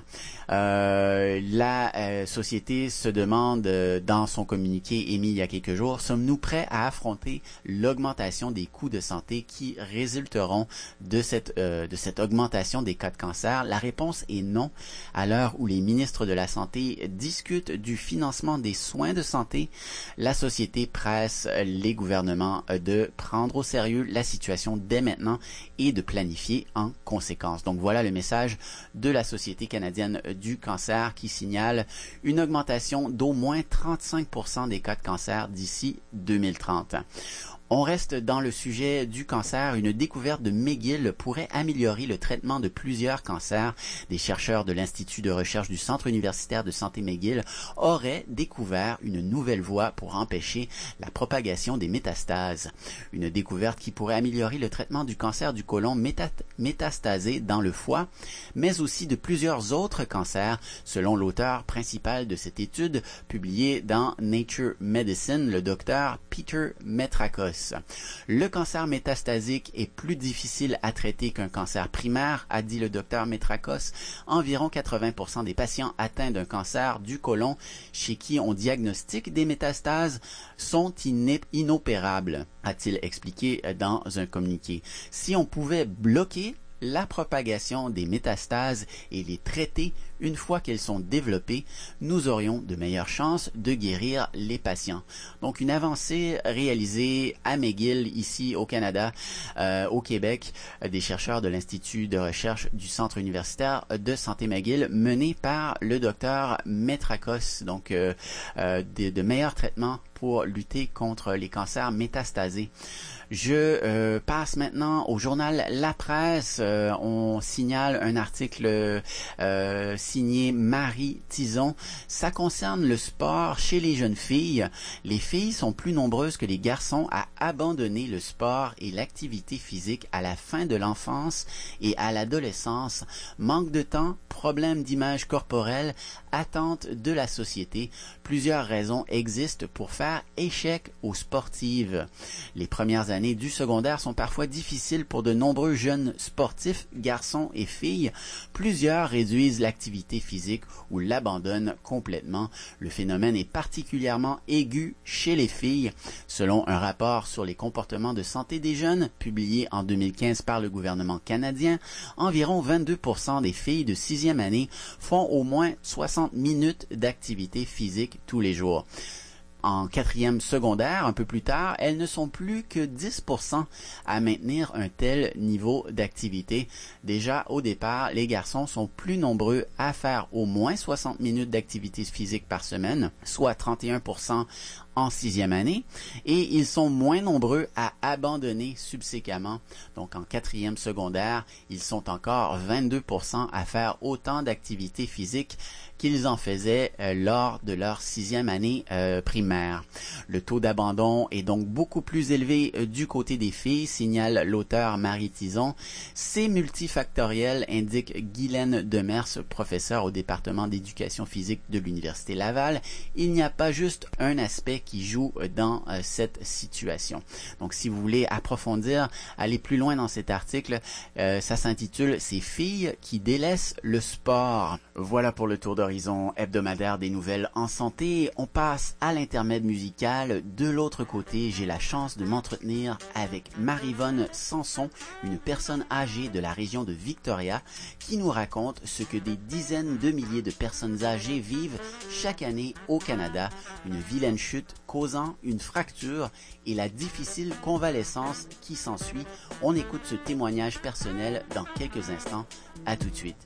La société se demande dans son communiqué émis il y a quelques jours, sommes-nous prêts à affronter l'augmentation des coûts de santé qui résulteront de cette augmentation des cas de cancer? La réponse est non, à l'heure où les ministres de la Santé discutent du financement des soins de santé. La société presse les gouvernements de prendre au sérieux la situation dès maintenant et de planifier en conséquence. Donc voilà le message de la Société canadienne du cancer qui signale une augmentation d'au moins 35% des cas de cancer d'ici 2030. On reste dans le sujet du cancer. Une découverte de McGill pourrait améliorer le traitement de plusieurs cancers. Des chercheurs de l'Institut de recherche du Centre universitaire de santé McGill auraient découvert une nouvelle voie pour empêcher la propagation des métastases. Une découverte qui pourrait améliorer le traitement du cancer du côlon métastasé dans le foie, mais aussi de plusieurs autres cancers, selon l'auteur principal de cette étude publiée dans Nature Medicine, le docteur Peter Metrakos. Le cancer métastasique est plus difficile à traiter qu'un cancer primaire, a dit le docteur Metrakos. Environ 80% des patients atteints d'un cancer du côlon chez qui on diagnostique des métastases sont inopérables, a-t-il expliqué dans un communiqué. Si on pouvait bloquer la propagation des métastases et les traiter une fois qu'elles sont développées, nous aurions de meilleures chances de guérir les patients. Donc une avancée réalisée à McGill, ici au Canada, au Québec, des chercheurs de l'Institut de recherche du Centre universitaire de santé McGill, mené par le docteur Metrakos. Donc de meilleurs traitements pour lutter contre les cancers métastasés. Je passe maintenant au journal La Presse. On signale un article signé Marie Tison. Ça concerne le sport chez les jeunes filles. Les filles sont plus nombreuses que les garçons à abandonner le sport et l'activité physique à la fin de l'enfance et à l'adolescence. Manque de temps, problème d'image corporelle, attente de la société. Plusieurs raisons existent pour faire échec aux sportives. Les premières années du secondaire sont parfois difficiles pour de nombreux jeunes sportifs, garçons et filles. Plusieurs réduisent l'activité physique ou l'abandonnent complètement. Le phénomène est particulièrement aigu chez les filles. Selon un rapport sur les comportements de santé des jeunes, publié en 2015 par le gouvernement canadien, environ 22% des filles de 6e année font au moins 60 minutes d'activité physique tous les jours. En 4e secondaire, un peu plus tard, elles ne sont plus que 10% à maintenir un tel niveau d'activité. Déjà, au départ, les garçons sont plus nombreux à faire au moins 60 minutes d'activité physique par semaine, soit 31% en 6e année, et ils sont moins nombreux à abandonner subséquemment. Donc, en 4e secondaire, ils sont encore 22% à faire autant d'activité physique qu'ils en faisaient lors de leur 6e année primaire. mère. Le taux d'abandon est donc beaucoup plus élevé du côté des filles, signale l'auteur Marie Tison. C'est multifactoriel, indique Guylaine Demers, professeure au département d'éducation physique de l'Université Laval. Il n'y a pas juste un aspect qui joue dans cette situation. Donc, si vous voulez approfondir, aller plus loin dans cet article, ça s'intitule « Ces filles qui délaissent le sport ». Voilà pour le tour d'horizon hebdomadaire des nouvelles en santé. On passe à l'intermède musical. De l'autre côté, j'ai la chance de m'entretenir avec Marie-Vonne Sanson, une personne âgée de la région de Victoria, qui nous raconte ce que des dizaines de milliers de personnes âgées vivent chaque année au Canada, une vilaine chute causant une fracture et la difficile convalescence qui s'ensuit. On écoute ce témoignage personnel dans quelques instants. À tout de suite.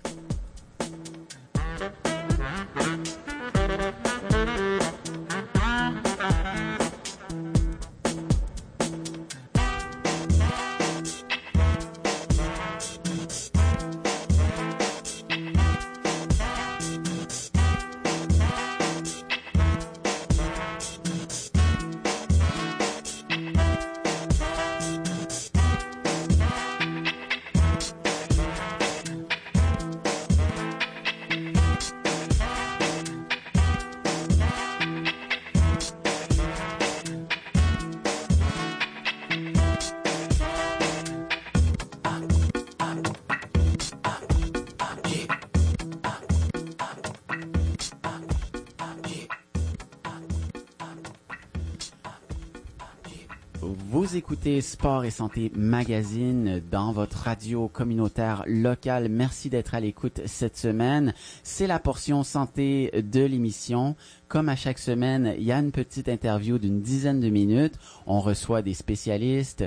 Vous écoutez Sport et Santé Magazine dans votre radio communautaire locale. Merci d'être à l'écoute cette semaine. C'est la portion santé de l'émission. Comme à chaque semaine, il y a une petite interview d'une dizaine de minutes. On reçoit des spécialistes.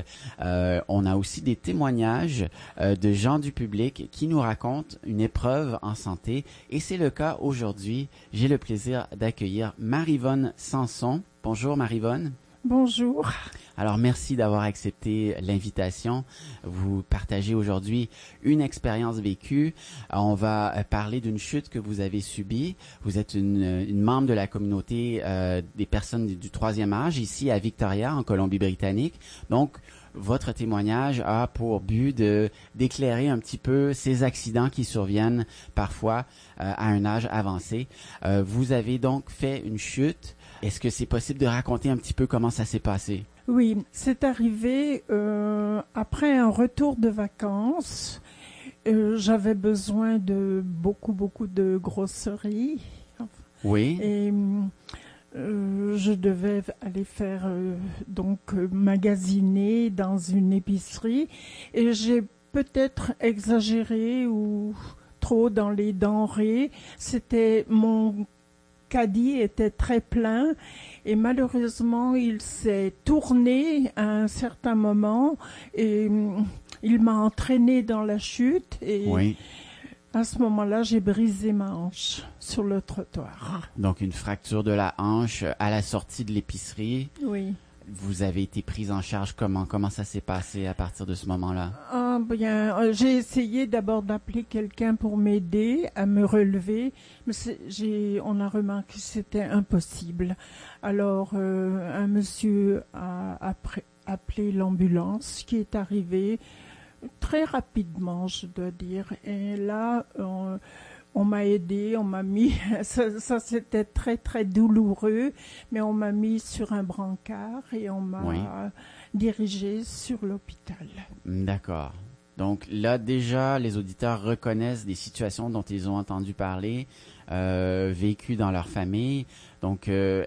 On a aussi des témoignages de gens du public qui nous racontent une épreuve en santé. Et c'est le cas aujourd'hui. J'ai le plaisir d'accueillir Marie-Vonne Sanson. Bonjour Marie-Vonne. Bonjour. Alors, merci d'avoir accepté l'invitation. Vous partagez aujourd'hui une expérience vécue. On va parler d'une chute que vous avez subie. Vous êtes une membre de la communauté des personnes du troisième âge ici à Victoria, en Colombie-Britannique. Donc, votre témoignage a pour but d'éclairer un petit peu ces accidents qui surviennent parfois à un âge avancé. Vous avez donc fait une chute. Est-ce que c'est possible de raconter un petit peu comment ça s'est passé? Oui, c'est arrivé après un retour de vacances. J'avais besoin de beaucoup de grosseries. Oui. Et je devais aller faire magasiner dans une épicerie. Et j'ai peut-être exagéré ou trop dans les denrées. Mon caddie était très plein et malheureusement il s'est tourné à un certain moment et il m'a entraîné dans la chute et oui. À ce moment-là j'ai brisé ma hanche sur le trottoir. Donc une fracture de la hanche à la sortie de l'épicerie. Oui. Vous avez été prise en charge comment? Comment ça s'est passé à partir de ce moment-là? Ah, bien, j'ai essayé d'abord d'appeler quelqu'un pour m'aider à me relever, mais on a remarqué que c'était impossible. Alors, un monsieur a appelé l'ambulance qui est arrivée très rapidement, je dois dire. Et là, on m'a aidé, on m'a mis, ça c'était très très douloureux, mais on m'a mis sur un brancard et on m'a dirigé sur l'hôpital. D'accord. Donc là déjà, les auditeurs reconnaissent des situations dont ils ont entendu parler, vécues dans leur famille. Donc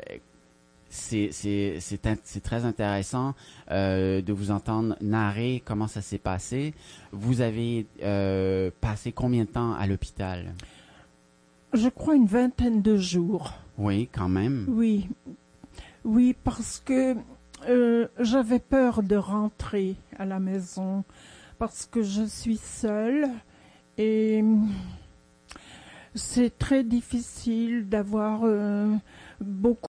c'est très intéressant de vous entendre narrer comment ça s'est passé. Vous avez passé combien de temps à l'hôpital? Je crois une vingtaine de jours. Oui, quand même. Oui, parce que j'avais peur de rentrer à la maison parce que je suis seule et c'est très difficile d'avoir beaucoup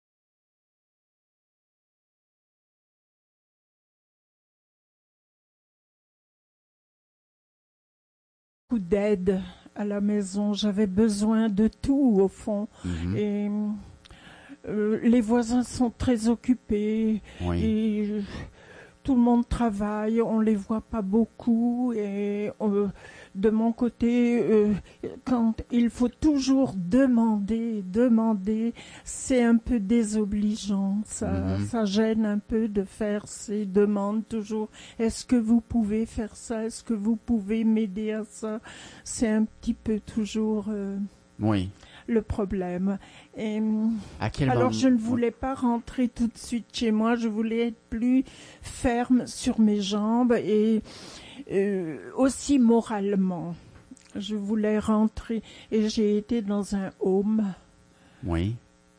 d'aide à la maison. J'avais besoin de tout au fond. Et les voisins sont très occupés Oui. et tout le monde travaille, on les voit pas beaucoup et de mon côté, quand il faut toujours demander, c'est un peu désobligeant, ça gêne un peu de faire ces demandes toujours. Est-ce que vous pouvez faire ça? Est-ce que vous pouvez m'aider à ça? C'est un petit peu toujours Oui. le problème. Et, À quel alors moment- je ne voulais pas rentrer tout de suite chez moi, je voulais être plus ferme sur mes jambes et aussi moralement. Je voulais rentrer et j'ai été dans un home Oui.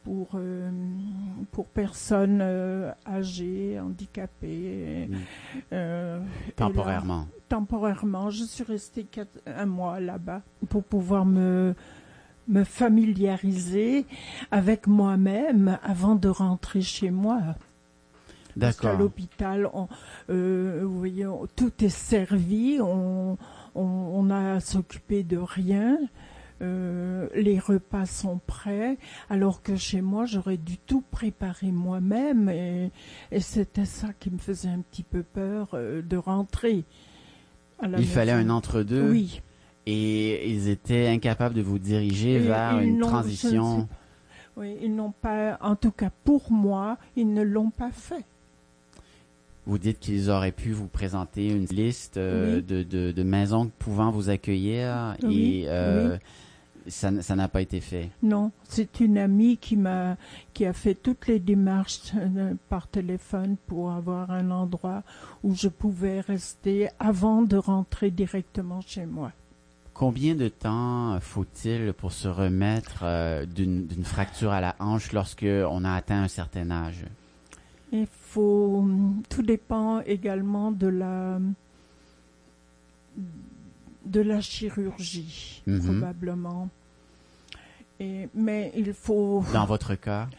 pour personnes âgées, handicapées. Temporairement. Et là, temporairement. Je suis restée un mois là-bas pour pouvoir me familiariser avec moi-même avant de rentrer chez moi. Parce qu'à D'accord. l'hôpital, vous voyez, tout est servi, on a à s'occuper de rien, les repas sont prêts, alors que chez moi, j'aurais dû tout préparer moi-même, et c'était ça qui me faisait un petit peu peur de rentrer à la Il fallait maison. un entre-deux. Oui. Et ils étaient incapables de vous diriger Et vers ils une n'ont- je ne transition. sais pas. Oui, ils n'ont pas, en tout cas pour moi, ils ne l'ont pas fait. Vous dites qu'ils auraient pu vous présenter une liste Oui. de maisons pouvant vous accueillir Oui, et oui. ça n'a pas été fait. Non, c'est une amie qui a fait toutes les démarches par téléphone pour avoir un endroit où je pouvais rester avant de rentrer directement chez moi. Combien de temps faut-il pour se remettre d'une fracture à la hanche lorsque on a atteint un certain âge? Tout dépend également de la chirurgie, Mhm. probablement. Mais il faut... Dans votre cas?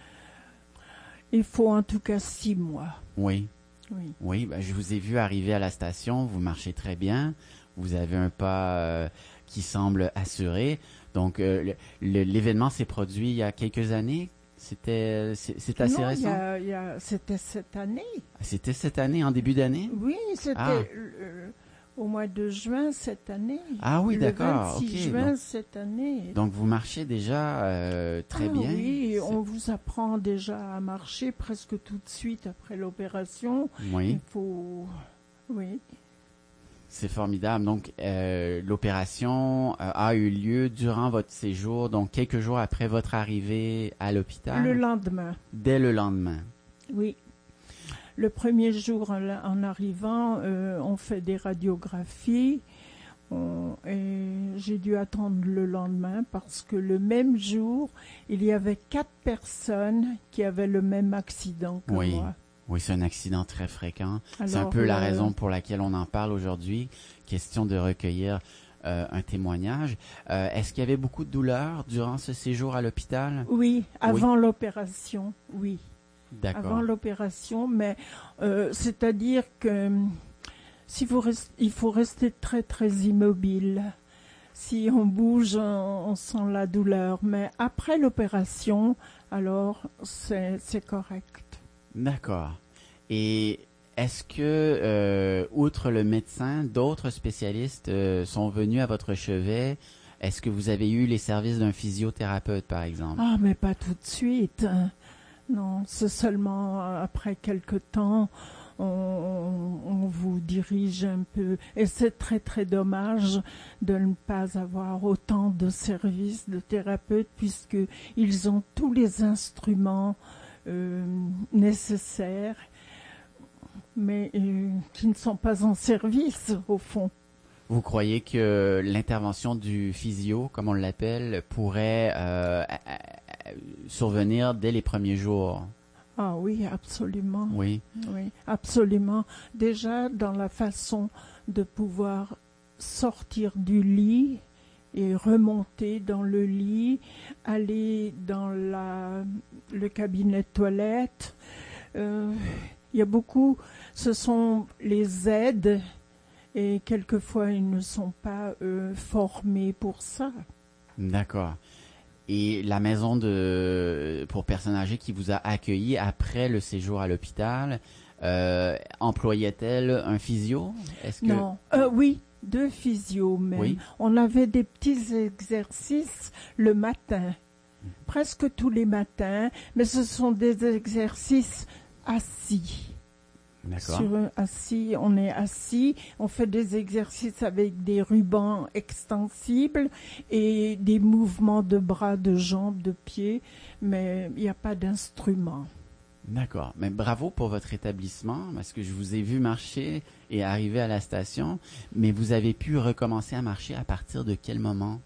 Il faut en tout cas 6 mois. Oui. Oui. Oui, ben, je vous ai vu arriver à la station, vous marchez très bien, vous avez un pas qui semble assuré. Donc, l'événement s'est produit il y a quelques années? C'est assez Non, récent? c'était cette année. C'était cette année, en début d'année? Oui, c'était Ah. au mois de juin cette année. Ah oui, d'accord, Le 26 ok, juin donc- cette année. Donc, vous marchez déjà très bien. Oui, on vous apprend déjà à marcher presque tout de suite après l'opération. Oui. Il faut... Oui. C'est formidable. Donc, l'opération a eu lieu durant votre séjour, donc quelques jours après votre arrivée à l'hôpital? Le lendemain. Dès le lendemain. Oui. Le premier jour en arrivant, on fait des radiographies et j'ai dû attendre le lendemain parce que le même jour, il y avait 4 personnes qui avaient le même accident que Oui. moi. Oui, c'est un accident très fréquent. C'est un Alors, peu la raison pour laquelle on en parle aujourd'hui. Question de recueillir un témoignage. Est-ce qu'il y avait beaucoup de douleurs durant ce séjour à l'hôpital? Oui, avant l'opération, oui. D'accord. Avant l'opération, mais c'est-à-dire que il faut rester très très immobile. Si on bouge, on sent la douleur. Mais après l'opération, alors c'est correct. D'accord. Et est-ce que, outre le médecin, d'autres spécialistes sont venus à votre chevet? Est-ce que vous avez eu les services d'un physiothérapeute, par exemple? Ah, mais pas tout de suite. Non, c'est seulement après quelque temps, on vous dirige un peu. Et c'est très très dommage de ne pas avoir autant de services de thérapeutes puisqu'ils ont tous les instruments nécessaires, mais qui ne sont pas en service au fond. Vous croyez que l'intervention du physio, comme on l'appelle, pourrait survenir dès les premiers jours? Ah oui, absolument. Oui. Oui, absolument. Déjà, dans la façon de pouvoir sortir du lit et remonter dans le lit, aller dans le cabinet de toilette. Il y a beaucoup, ce sont les aides et quelquefois ils ne sont pas formés pour ça. D'accord. Et la maison pour personnes âgées qui vous a accueilli après le séjour à l'hôpital, employait-elle un physio? Est-ce que... Non, oui, 2 physios même. Oui. On avait des petits exercices le matin, presque tous les matins, mais ce sont des exercices assis. D'accord. Assis, on est assis, on fait des exercices avec des rubans extensibles et des mouvements de bras, de jambes, de pieds, mais il n'y a pas d'instrument. D'accord. Mais bravo pour votre établissement, parce que je vous ai vu marcher et arriver à la station, mais vous avez pu recommencer à marcher à partir de quel moment?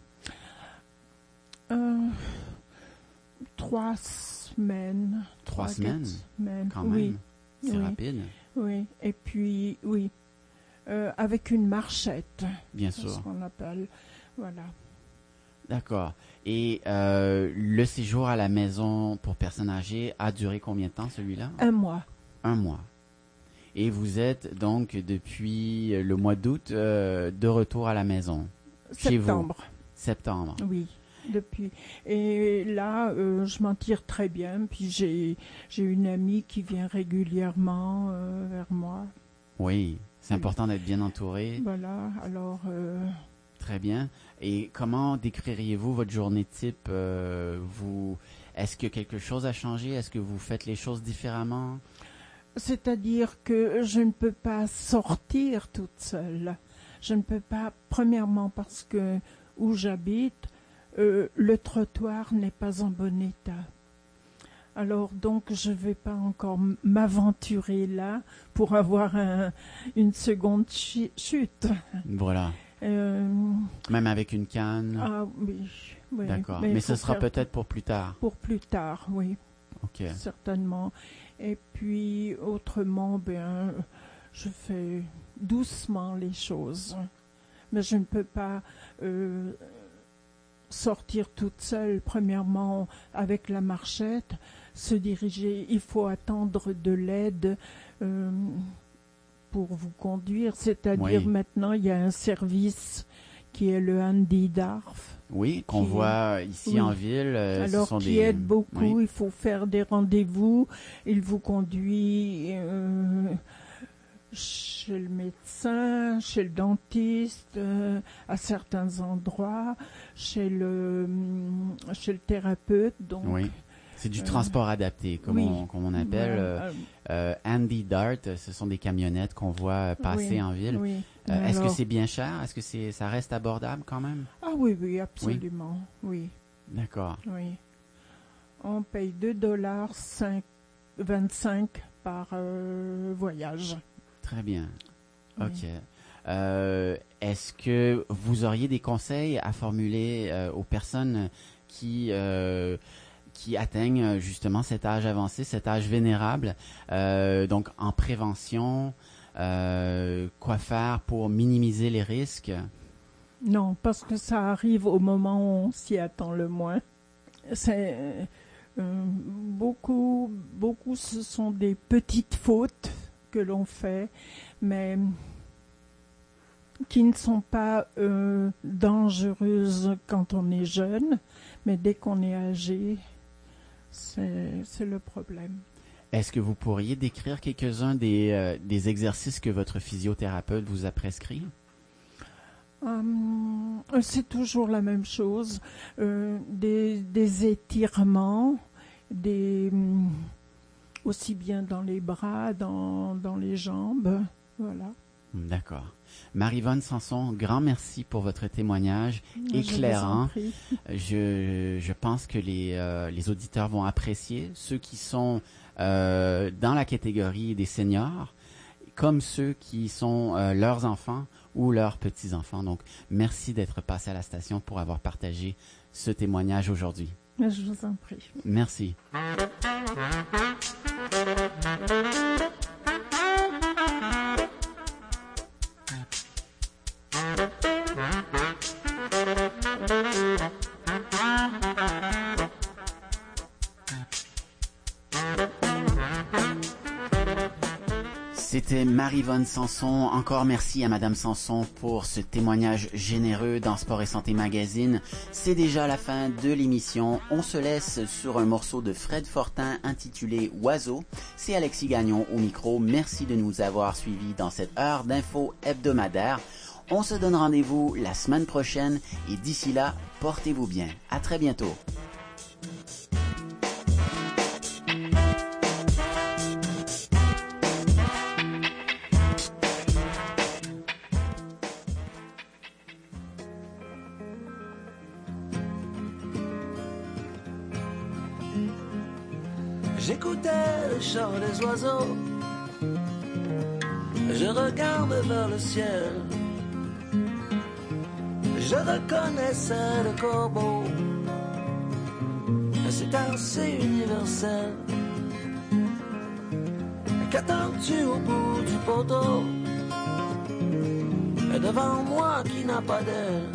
3 semaines. 3 semaines? Quand même. Oui. C'est rapide. Oui, et puis, oui, avec une marchette. Bien c'est sûr. ce qu'on appelle, voilà. D'accord. Et le séjour à la maison pour personnes âgées a duré combien de temps, celui-là? 1 mois. 1 mois. Et vous êtes donc depuis le mois d'août de retour à la maison? Chez vous? Septembre. Oui, depuis. Et là, je m'en tire très bien. Puis j'ai une amie qui vient régulièrement vers moi. Oui, c'est important d'être bien entouré. Voilà, alors... Très bien. Et comment décririez-vous votre journée type? Est-ce que quelque chose a changé? Est-ce que vous faites les choses différemment? C'est-à-dire que je ne peux pas sortir toute seule. Je ne peux pas, premièrement parce que où j'habite, le trottoir n'est pas en bon état. Alors donc je ne vais pas encore m'aventurer là pour avoir une seconde chute. Voilà. Même avec une canne? Ah oui. D'accord. Mais ce sera peut-être pour plus tard. Pour plus tard, oui. Ok. Certainement. Et puis autrement, je fais doucement les choses. Mais je ne peux pas sortir toute seule. Premièrement, avec la marchette, se diriger. Il faut attendre de l'aide pour vous conduire. C'est-à-dire maintenant, il y a un service qui est le Handy-Darf. Oui, qu'on voit ici en ville. Alors, ce sont qui aide beaucoup. Oui. Il faut faire des rendez-vous. Il vous conduit chez le médecin, chez le dentiste, à certains endroits, chez le thérapeute. Donc, oui. C'est du transport adapté, comme on appelle. Handy-Dart, ce sont des camionnettes qu'on voit passer en ville. Oui. Est-ce que c'est bien cher? Est-ce que ça reste abordable quand même? Ah oui, absolument. Oui. D'accord. Oui. On paye $2,25 par voyage. Très bien. Oui. OK. Est-ce que vous auriez des conseils à formuler aux personnes qui atteignent justement cet âge avancé, cet âge vénérable, donc en prévention, quoi faire pour minimiser les risques? Non, parce que ça arrive au moment où on s'y attend le moins. C'est beaucoup, ce sont des petites fautes que l'on fait, mais qui ne sont pas dangereuses quand on est jeune, mais dès qu'on est âgé, c'est le problème. Est-ce que vous pourriez décrire quelques-uns des exercices que votre physiothérapeute vous a prescrits? C'est toujours la même chose. Des étirements, aussi bien dans les bras, dans les jambes. Voilà. D'accord. Marie-Vonne Sanson, grand merci pour votre témoignage éclairant. Je pense que les auditeurs vont apprécier, ceux qui sont dans la catégorie des seniors, comme ceux qui sont leurs enfants ou leurs petits-enfants. Donc, merci d'être passé à la station pour avoir partagé ce témoignage aujourd'hui. Je vous en prie. Merci. C'était Marie-Vonne Sanson. Encore merci à Madame Sanson pour ce témoignage généreux dans Sport et Santé Magazine. C'est déjà la fin de l'émission. On se laisse sur un morceau de Fred Fortin intitulé Oiseau. C'est Alexis Gagnon au micro. Merci de nous avoir suivis dans cette heure d'info hebdomadaire. On se donne rendez-vous la semaine prochaine et d'ici là, portez-vous bien. À très bientôt. J'écoutais le chant des oiseaux, je regarde vers le ciel, je reconnaissais le corbeau, c'est assez universel. Qu'attends-tu au bout du poteau, devant moi qui n'a pas d'aile?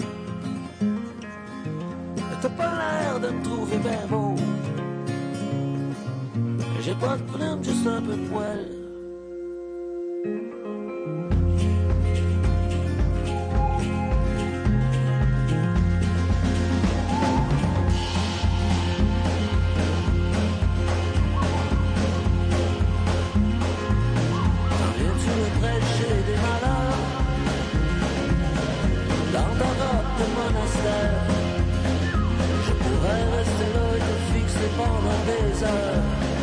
T'as pas l'air de me trouver bien beau. J'ai pas de plume, juste un peu de poil. Viens-tu me prêcher des malheurs dans ta robe de monastère? Je pourrais rester là et te fixer pendant des heures.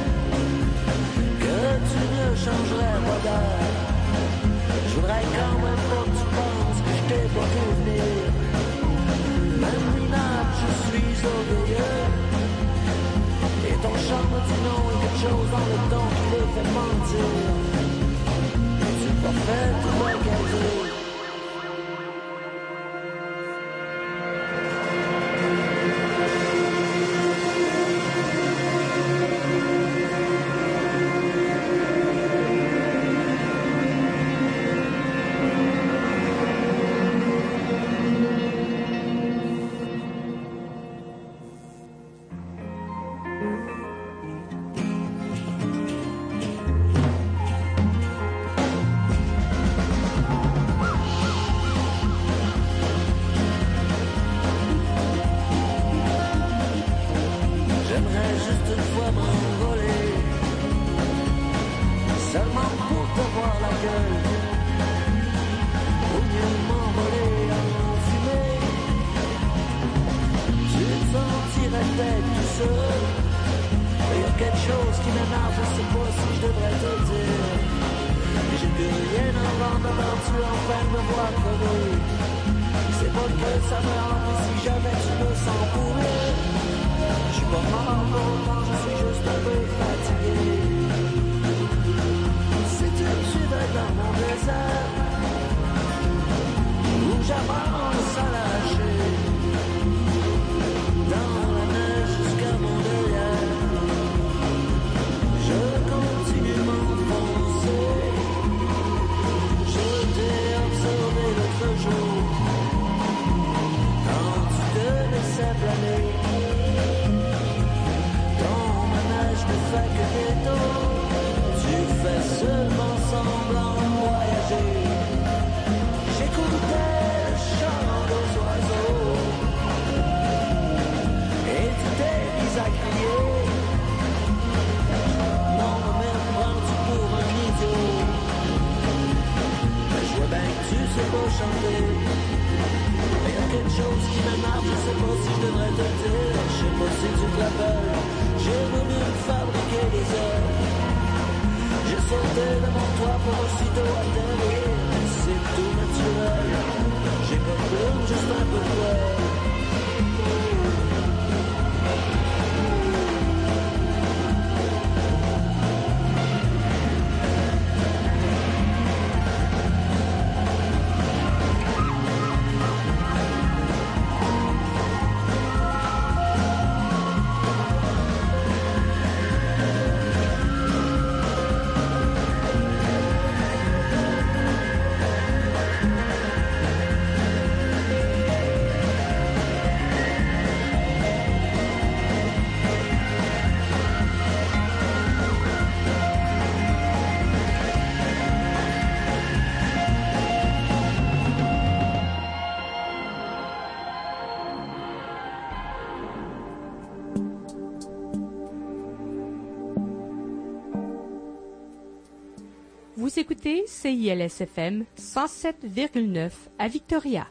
Tu ne changerais pas d'air. Je voudrais quand même pas que tu penses que je t'ai pas vu venir. Même minable, je suis orgueilleux. Et ton chant me dit non et quelque chose dans le ton qui le fait mentir. Tu es pas fait pour regarder. Vous écoutez CILS-FM 107,9 à Victoria.